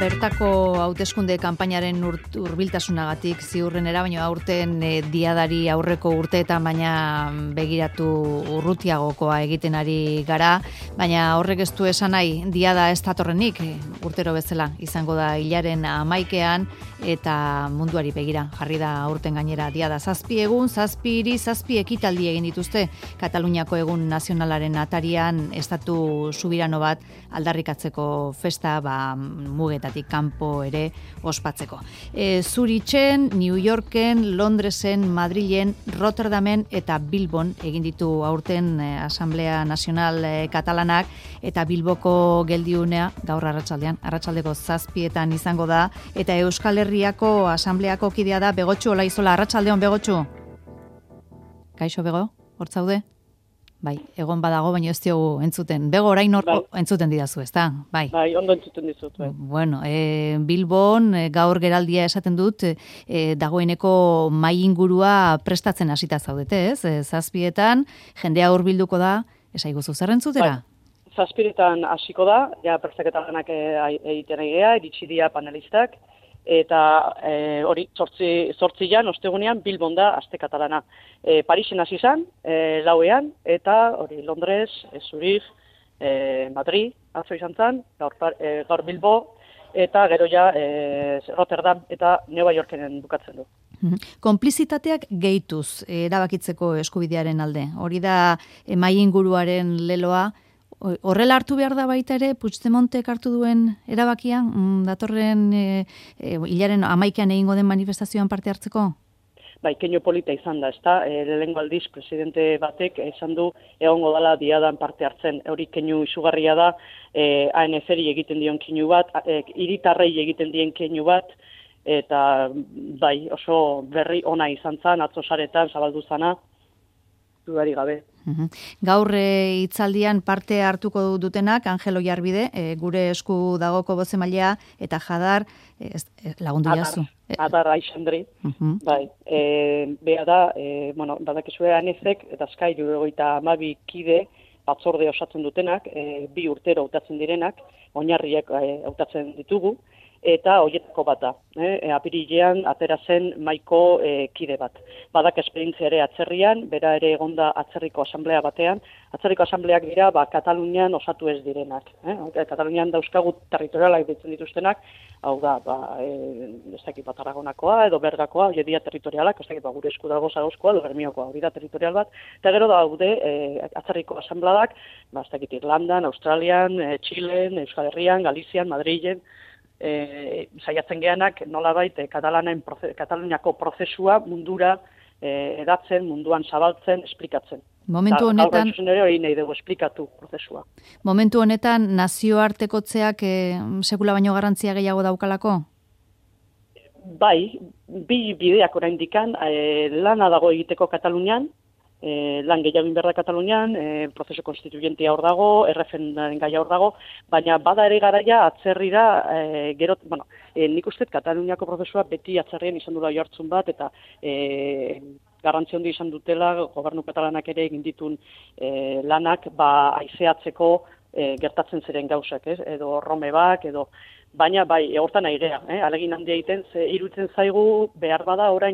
Bertako hauteskunde kanpainaren hurbiltasunagatik ziurrenera, baina aurten diadari aurreko urteetan baina begiratu urrutiagokoa egiten ari gara, baina horrek ez du esan nahi diada ez datorrenik, urtero bezala izango da hilaren 11ean eta munduari begira jarri da aurten gainera diada 7 egun, 7 hiri, 7 ekitaldi egin dituzte Kataluniako egun nazionalaren atarian estatu subirano bat aldarrikatzeko festa mugetatik kanpo ere ospatzeko. Zuritzen, New Yorken, Londresen, Madrilen, Rotterdamen eta Bilbon egin ditu aurten Asamblea Nazional Katalanak eta Bilboko geldiunea gaur arratsaldeko 7etan izango da eta Euskal Herriako Asambleako kidea da Begotxu Olaizola. Arratsaldeon Begotxu. Kaixo Bego, hor zaude? Bai, egon badago, baina ez diogu entzuten. Bego, orain entzuten didazu, ezta? Bai, ondo entzuten dizut. Bai. Bueno, Bilbon gaur geraldia esaten dut, dagoeneko mai ingurua prestatzen hasita zaudete, ez? 7etan jendea hurbilduko da, esaiguzu zer entzutera? Bai, 7etan hasiko da, ja prestaketa lanak egiten egia, iritsi dira panelistak, eta hori 8 ostegunean Bilbon da aste katalana. Parisen hasi izan, 4ean, eta hori Londres, Zurich, Madrid, atzo izan zen, gaur Bilbo, eta gero ja Rotterdam eta New Yorkenen bukatzen du. Konplizitateak gehituz erabakitzeko eskubidearen alde. Hori da mai inguruaren leloa. Horrela hartu behar da baita ere, Puigdemontek hartu duen erabakia, datorren hilaren 11ean egingo den manifestazioan parte hartzeko? Bai, keinu polita izan da, ezta? Lehengo aldiz presidente batek esan du egongo dela diadan parte hartzen. Hori keinu izugarria da, ANC-ri egiten dion keinu bat, hiritarrei egiten dien keinu bat, eta bai, oso berri ona izan zen, atzo saretan zabaldu zana, dudarik gabe. Gaur hitzaldian parte hartuko dutenak Angel Oiarbide, gure esku dagoko bozemailea eta Jadar lagundu jazu. Adar Aixandri. Bai, bea da, badakizue ANEZek eta Sky 72 kide batzorde osatzen dutenak, 2 urtero hautatzen direnak, oinarriak hautatzen ditugu, eta hoietako bat da. Apirilean atera zen maiko kide bat. Badak esperientzia ere atzerrian, bera ere egonda atzerriko asamblea batean. Atzerriko asambleak dira Katalunian osatu ez direnak. Katalunian dauzkagu territorialak ditzen dituztenak, hau da, ez dakit bat Aragonakoa edo Bergakoa, hori dira territorialak, ez dakit gure esku dago Zarauzkoa edo Bermiokoa, hori da territorial bat. Eta gero daude atzerriko asambladak, ez dakit Irlandan, Australian, Txilen, Euskal Herrian, Galizian, Madrilen, saiatzen geanak nolabait Kataluniako prozesua mundura edatzen, munduan zabaltzen, esplikatzen. Momentu honetan hori nahi dugu esplikatu prozesua. Momentu honetan nazioartekotzeak sekula baino garrantzia gehiago daukalako? Bai, 2 bideak oraindikan lana dago egiteko Katalunian, lan gehiago inberda Katalunian, prozesu konstituyentia hor dago, erreferendaren gaia hor dago, baina bada ere garaia atzerrira, nik uste Kataluniako prozesua beti atzerrian izan dula jartzun bat, eta garrantzi handi izan dutela, gobernu katalanak ere egin ditun lanak, haizeatzeko gertatzen ziren gauzak, edo Romebak, edo baina bai, hortan airea, alegin handia egiten, iruditzen zaigu behar bada orain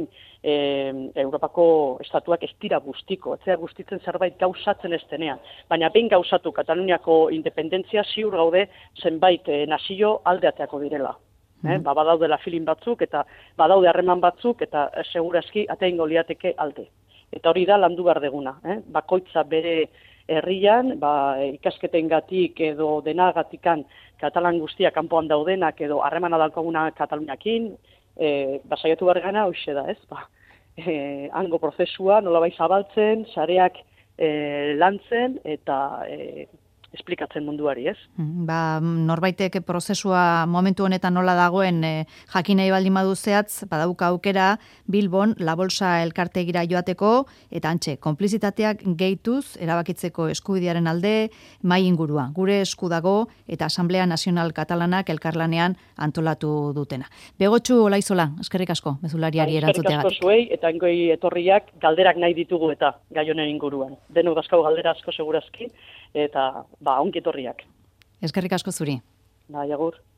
Europako estatuak ez dira guztiko, ez dira guztitzen zerbait gauzatzen ez denean. Baina behin gauzatu Kataluniako independentzia ziur gaude zenbait nazio aldeateako direla. Badaudela filin batzuk eta badaude harreman batzuk eta segurazki ateingo liateke alde. Eta hori da landu behar deguna. Bakoitza bere herrian, ikasketengatik edo denagatikan katalan guztiak kanpoan daudenak edo harremana daukaguna Kataluniakin, saiatu behar gana hoxe da, ez? Hango prozesua nolabait zabaltzen, sareak lantzen eta esplikatzen munduari, ez? Norbaitek prozesua momentu honetan nola dagoen jakin nahi baldin badu zehatz, badauka aukera Bilbon La Bolsa elkartegira joateko eta antxe, konplizitateak gehituz erabakitzeko eskubidearen alde mai ingurua. Gure esku dago eta Asamblea Nazional Katalanak elkarlanean antolatu dutena. Begotxu Olaizola, eskerrik asko, mezulariari erantzuteagatik. Eskerrik asko zuei eta engoi etorriak galderak nahi ditugu eta gai honen inguruan. Denok dauzkagu galdera asko segurazki eta ongi etorriak. Eskerrik asko zuri. Agur.